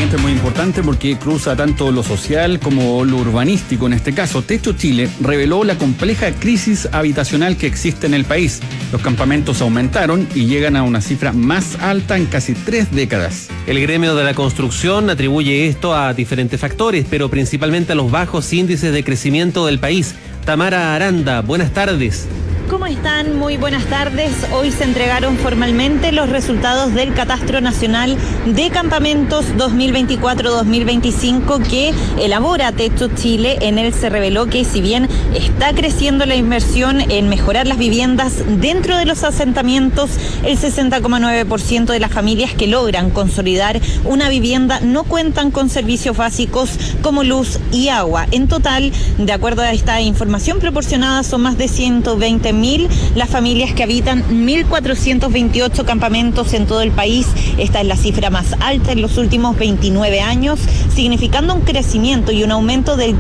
siguiente es muy importante porque cruza tanto lo social como lo urbanístico. En este caso, Techo Chile reveló la compleja crisis habitacional que existe en el país. Los campamentos aumentaron y llegan a una cifra más alta en casi 3 décadas. El gremio de la construcción atribuye esto a diferentes factores, pero principalmente a los bajos índices de crecimiento del país. Tamara Aranda, buenas tardes. ¿Cómo están? Muy buenas tardes. Hoy se entregaron formalmente los resultados del Catastro Nacional de Campamentos 2024-2025 que elabora Techo Chile. En él se reveló que si bien está creciendo la inversión en mejorar las viviendas dentro de los asentamientos, el 60,9% de las familias que logran consolidar una vivienda no cuentan con servicios básicos como luz y agua. En total, de acuerdo a esta información proporcionada, son más de 120.000 las familias que habitan 1.428 campamentos en todo el país. Esta es la cifra más alta en los últimos 29 años, significando un crecimiento y un aumento del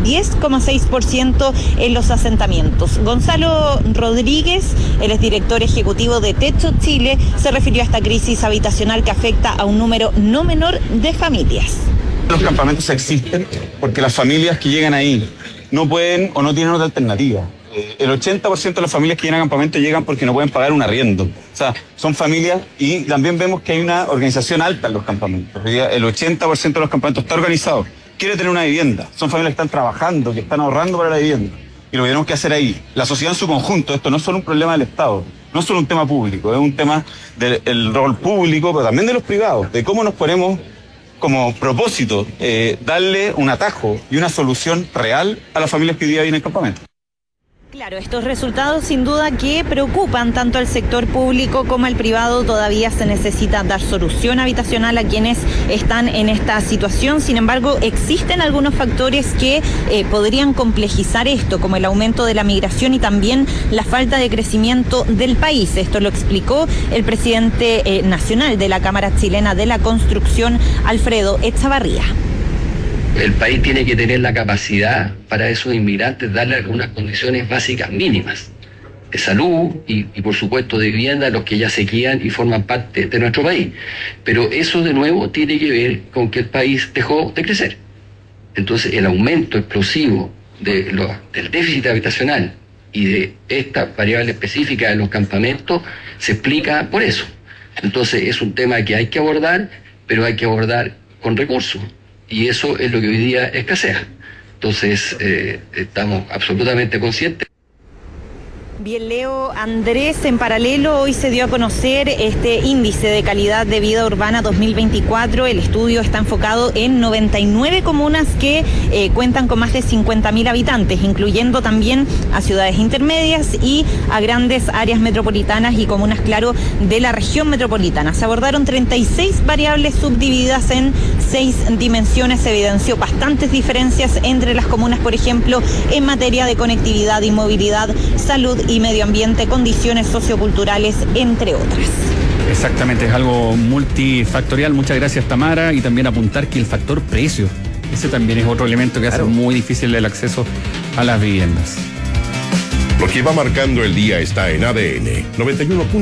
10,6% en los asentamientos. Gonzalo Rodríguez, él es director ejecutivo de Techo Chile, se refirió a esta crisis habitacional que afecta a un número no menor de familias. Los campamentos existen porque las familias que llegan ahí no pueden o no tienen otra alternativa. El 80% de las familias que llegan a campamento llegan porque no pueden pagar un arriendo. O sea, son familias, y también vemos que hay una organización alta en los campamentos. El 80% de los campamentos está organizado, quiere tener una vivienda. Son familias que están trabajando, que están ahorrando para la vivienda. Y lo que tenemos que hacer ahí, la sociedad en su conjunto. Esto no es solo un problema del Estado, no es solo un tema público, es un tema del rol público, pero también de los privados, de cómo nos ponemos como propósito darle un atajo y una solución real a las familias que hoy día viven en el campamento. Claro, estos resultados sin duda que preocupan tanto al sector público como al privado. Todavía se necesita dar solución habitacional a quienes están en esta situación. Sin embargo, existen algunos factores que podrían complejizar esto, como el aumento de la migración y también la falta de crecimiento del país. Esto lo explicó el presidente nacional de la Cámara Chilena de la Construcción, Alfredo Echavarría. El país tiene que tener la capacidad para esos inmigrantes darle algunas condiciones básicas mínimas de salud y por supuesto de vivienda a los que ya se quedan y forman parte de nuestro país. Pero eso de nuevo tiene que ver con que el país dejó de crecer. Entonces el aumento explosivo del déficit habitacional y de esta variable específica de los campamentos se explica por eso. Entonces es un tema que hay que abordar, pero hay que abordar con recursos. Y eso es lo que hoy día escasea. Entonces, estamos absolutamente conscientes. Bien, Leo, Andrés, en paralelo hoy se dio a conocer este índice de calidad de vida urbana 2024. El estudio está enfocado en 99 comunas que cuentan con más de 50.000 habitantes, incluyendo también a ciudades intermedias y a grandes áreas metropolitanas y comunas, claro, de la región metropolitana. Se abordaron 36 variables subdivididas en 6 dimensiones. Se evidenció bastantes diferencias entre las comunas, por ejemplo, en materia de conectividad y movilidad, salud y medio ambiente, condiciones socioculturales, entre otras. Exactamente, es algo multifactorial. Muchas gracias, Tamara. Y también apuntar que el factor precio, ese también es otro elemento que hace muy difícil el acceso a las viviendas. Lo que va marcando el día está en ADN 91.